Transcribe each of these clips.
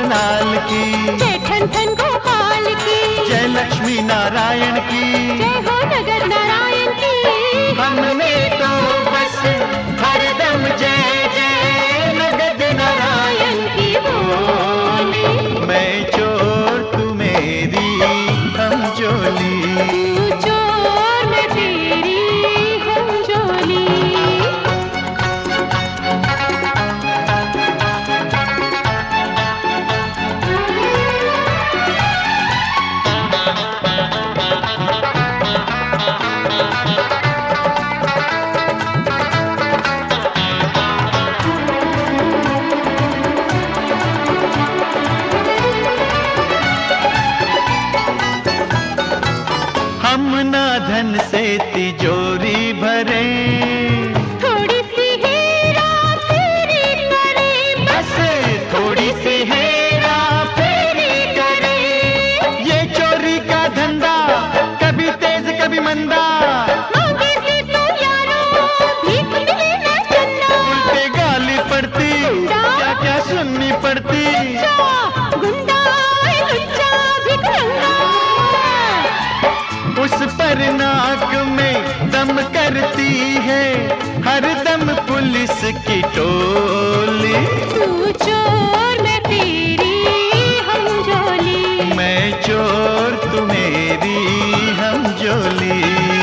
बरनाल की, जय ठन ठन गोपाल की, जय लक्ष्मी नारायण की, जय हो नगर नारायण की। हमने तो बस हरदम जय जय नगद नारायण की बोली। मैं चोर तू मेरी हम जोली, तू चोर मैं तेरी हम जोली। हम ना धन से तिजोरी भरे, थोड़ी सी हेरा फेरी करे, बस थोड़ी सी हेरा फेरी करे। ये चोरी का धंधा कभी तेज कभी मंदा, मांगे से तो यारो भीख मिले न चंदा। उल्टे गाली पड़ती क्या क्या सुननी पड़ती। गुंडा लुच्चा भिखमंगा, उस पर नाक में दम करती है हर दम पुलिस की टोली। तू चोर मैं तेरी हम जोली, मैं चोर तू मेरी हम जोली।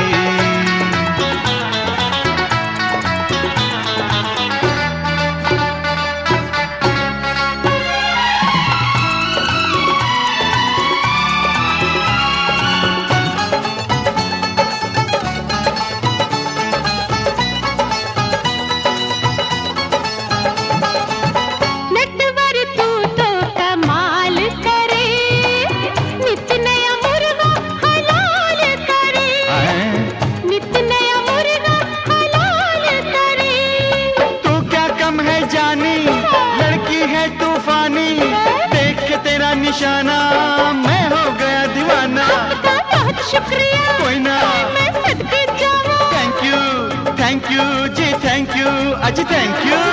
नटवर तू तो कमाल करे, नित नया मुर्गा हलाल करे, नित नया मुर्गा हलाल करे। तू क्या कम है जानी, लड़की है तूफानी, देख के तेरा निशाना मैं हो गया दीवाना। आपका बहुत शुक्रिया, कोई ना, मैं सदके जाऊं। Thank you ji, thank you अजी, थैंक यू।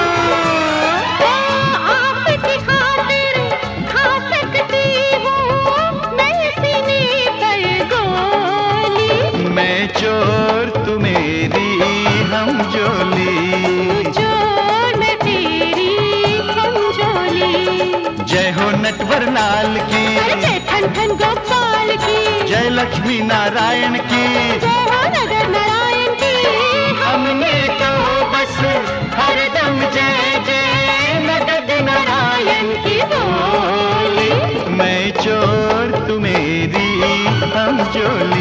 आपकी खातिर खा सकती हूँ मैं सीने पर गोली। मैं चोर तू मेरी हम जोली, चोर मैं तेरी हम जोली। जय हो नटवर नाल की, अरे जय ठन ठन गोपाल की, जय लक्ष्मी नारायण की। जय हो नगर नारायण की। हमने तो बस हरदम जय जय नगद नारायण की बोली। मैं चोर तू मेरी हम जोली।